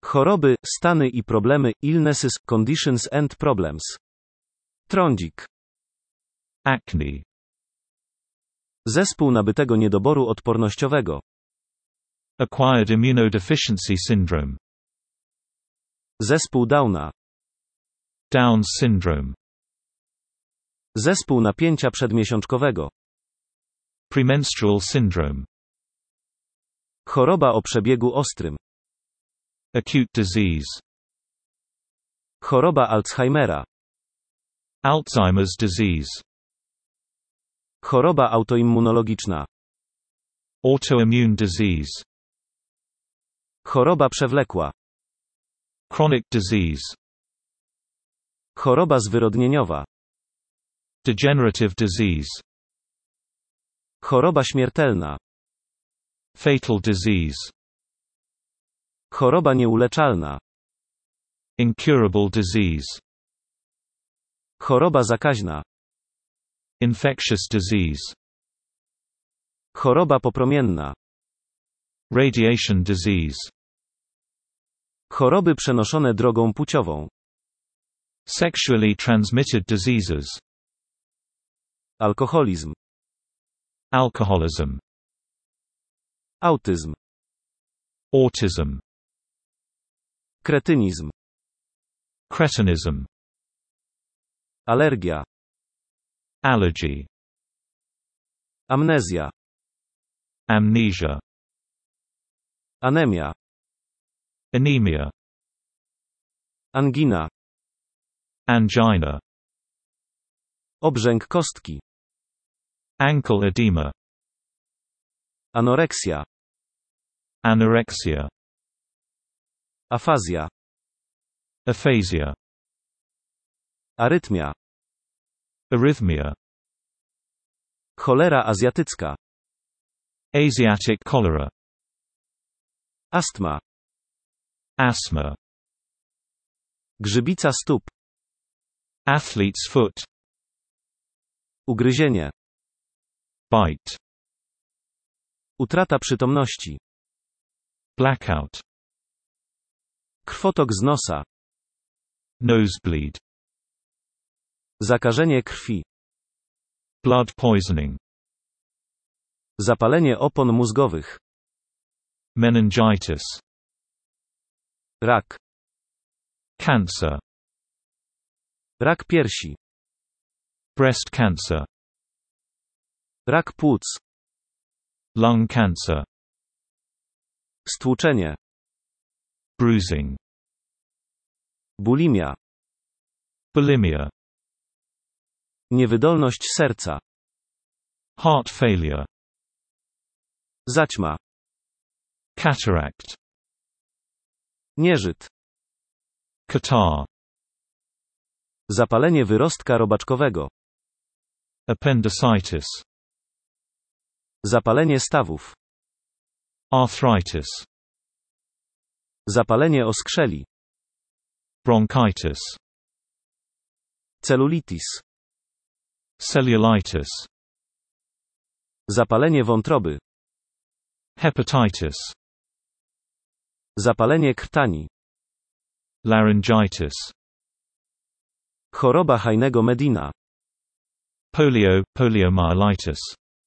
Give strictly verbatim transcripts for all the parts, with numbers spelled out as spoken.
Choroby, stany i problemy, illnesses, conditions and problems. Trądzik. Acne. Zespół nabytego niedoboru odpornościowego. Acquired immunodeficiency syndrome. Zespół Downa. Down syndrome. Zespół napięcia przedmiesiączkowego. Premenstrual syndrome. Choroba o przebiegu ostrym. Acute disease. Choroba Alzheimera. Alzheimer's disease. Choroba autoimmunologiczna. Autoimmune disease. Choroba przewlekła. Chronic disease. Choroba zwyrodnieniowa. Degenerative disease. Choroba śmiertelna. Fatal disease. Choroba nieuleczalna. Incurable disease. Choroba zakaźna. Infectious disease. Choroba popromienna. Radiation disease. Choroby przenoszone drogą płciową. Sexually transmitted diseases. Alkoholizm. Alcoholism. Autyzm. Autism. Kretynizm. Cretinism. Alergia. Allergy. Amnezja. Amnesia. Anemia. Anemia. Angina. Angina. Obrzęk kostki. Ankle edema. Anoreksja. Anorexia. Afazja. Aphasia. Arytmia. Arrhythmia. Cholera azjatycka. Asiatic cholera. Astma. Asthma. Grzybica stóp. Athlete's foot. Ugryzienie. Bite. Utrata przytomności. Blackout. Krwotok z nosa. Nosebleed. Zakażenie krwi. Blood poisoning. Zapalenie opon mózgowych. Meningitis. Rak. Cancer. Rak piersi. Breast cancer. Rak płuc. Lung cancer. Stłuczenie. Bruising. Bulimia. Bulimia. Niewydolność serca. Heart failure. Zaćma. Cataract. Nieżyt. Catarrh. Zapalenie wyrostka robaczkowego. Appendicitis. Zapalenie stawów. Arthritis. Zapalenie oskrzeli. Bronchitis. Celulitis. Cellulitis. Zapalenie wątroby. Hepatitis. Zapalenie krtani. Laryngitis. Choroba Heinego Medina. Polio, poliomyelitis.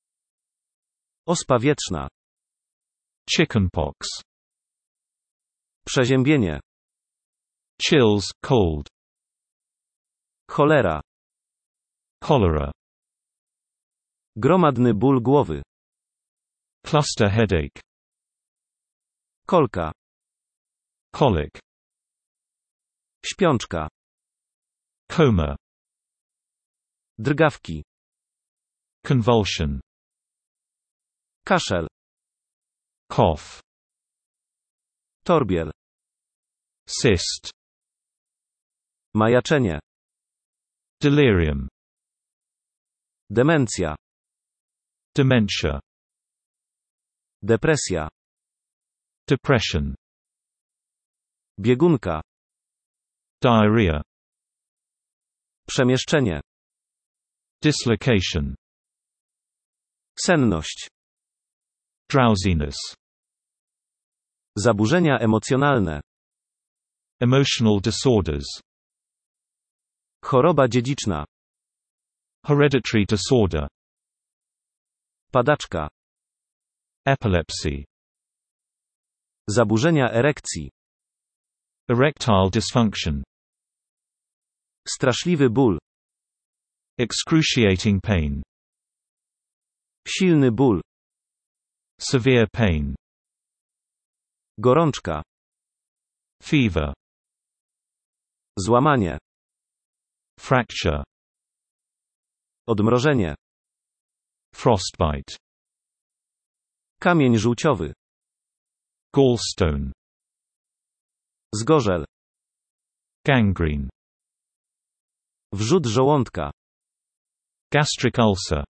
Ospa wietrzna. Chickenpox. Przeziębienie. Chills, cold. Cholera. Cholera. Gromadny ból głowy. Cluster headache. Kolka. Colic. Śpiączka. Coma. Drgawki. Convulsion. Kaszel. Cough. Torbiel. Cyst. Majaczenie. Delirium. Demencja. Dementia. Depresja. Depression. Biegunka. Diarrhea. Przemieszczenie. Dislocation. Senność. Drowsiness. Zaburzenia emocjonalne. Emotional disorders. Choroba dziedziczna. Hereditary disorder. Padaczka. Epilepsy. Zaburzenia erekcji. Erectile dysfunction. Straszliwy ból. Excruciating pain. Silny ból. Severe pain. Gorączka. Fever. Złamanie. Fracture. Odmrożenie. Frostbite. Kamień żółciowy. Gallstone. Zgorzel. Gangrene. Wrzód żołądka. Gastric ulcer.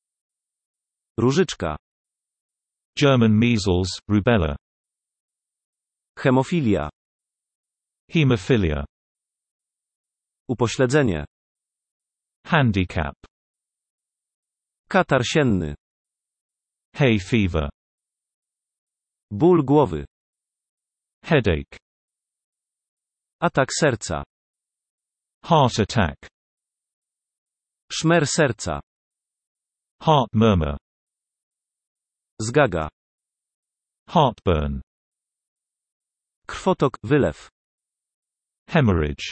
Różyczka. German measles, rubella. Hemofilia. Hemophilia. Upośledzenie. Handicap. Katar sienny. Hay fever. Ból głowy. Headache. Atak serca. Heart attack. Szmer serca. Heart murmur. Zgaga. Heartburn. Krwotok, wylew. Hemorrhage.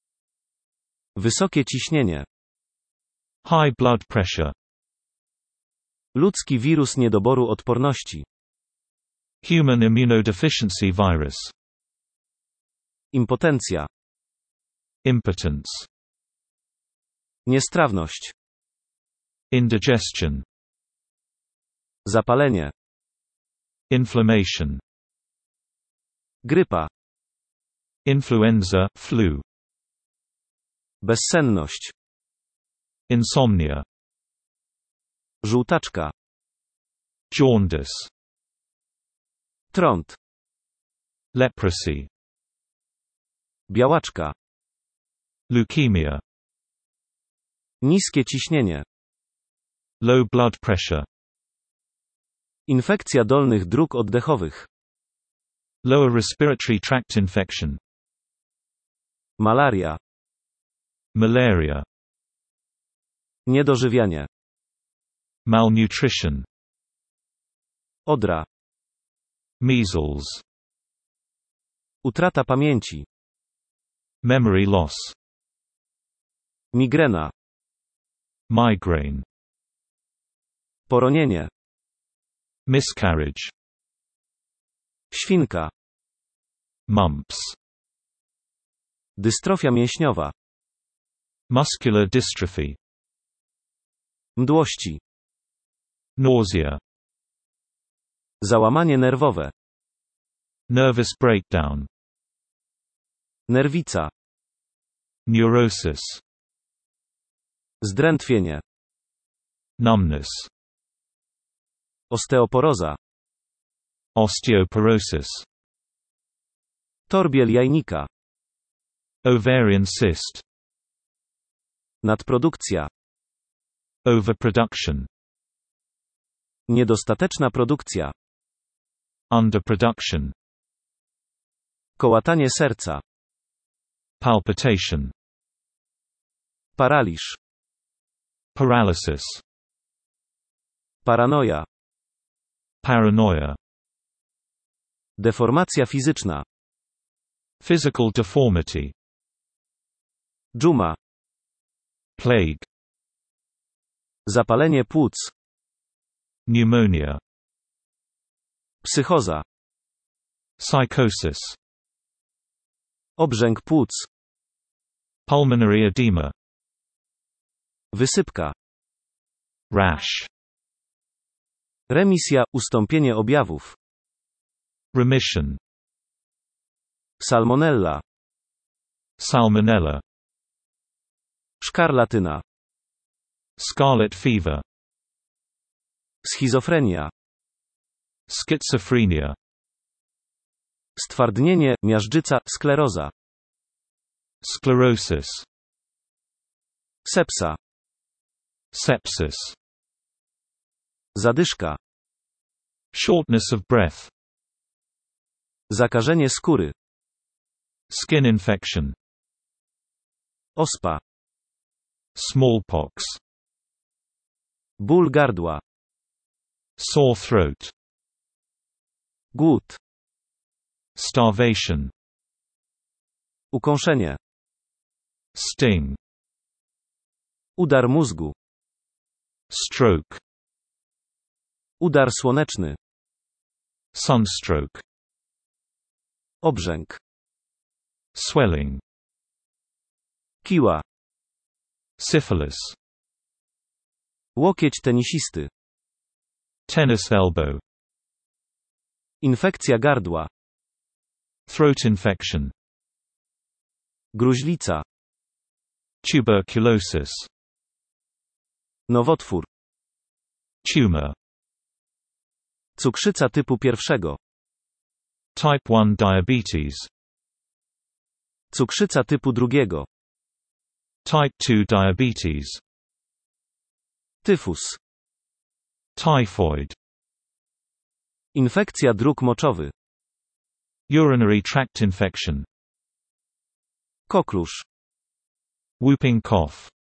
Wysokie ciśnienie. High blood pressure. Ludzki wirus niedoboru odporności. Human immunodeficiency virus. Impotencja. Impotence. Niestrawność. Indigestion. Zapalenie. Inflammation. Grypa. Influenza, flu. Bezsenność. Insomnia. Żółtaczka. Jaundice. Trąd. Leprosy. Białaczka. Leukemia. Niskie ciśnienie. Low blood pressure. Infekcja dolnych dróg oddechowych. Lower respiratory tract infection. Malaria. Malaria. Niedożywianie. Malnutrition. Odra. Measles. Utrata pamięci. Memory loss. Migrena. Migraine. Poronienie. Miscarriage. Świnka. Mumps. Dystrofia mięśniowa. Muscular dystrophy. Mdłości. Nausea. Załamanie nerwowe. Nervous breakdown. Nerwica. Neurosis. Zdrętwienie. Numbness. Osteoporoza. Osteoporosis. Torbiel jajnika. Ovarian cyst. Nadprodukcja. Overproduction. Niedostateczna produkcja. Underproduction. Kołatanie serca. Palpitation. Paraliż. Paralysis. Paranoja. Paranoia. Deformacja fizyczna. Physical deformity. Dżuma. Plague. Zapalenie płuc. Pneumonia. Psychoza. Psychosis. Obrzęk płuc. Pulmonary edema. Wysypka. Rash. Remisja, ustąpienie objawów. Remission. Salmonella. Salmonella. Szkarlatyna. Scarlet fever. Schizofrenia. Schizophrenia. Stwardnienie, miażdżyca, skleroza. Sclerosis. Sepsa. Sepsis. Zadyszka. Shortness of breath. Zakażenie skóry. Skin infection. Ospa. Smallpox. Ból gardła. Sore throat. Głód. Starvation. Ukąszenie. Sting. Udar mózgu. Stroke. Udar słoneczny. Sunstroke. Obrzęk. Swelling. Kiła. Syphilis. Łokieć tenisisty. Tennis elbow. Infekcja gardła. Throat infection. Gruźlica. Tuberculosis. Nowotwór. Tumor. Cukrzyca typu pierwszego. Type one diabetes. Cukrzyca typu drugiego. Type two diabetes. Tyfus. Typhoid. Infekcja dróg moczowych. Urinary tract infection. Koklusz. Whooping cough.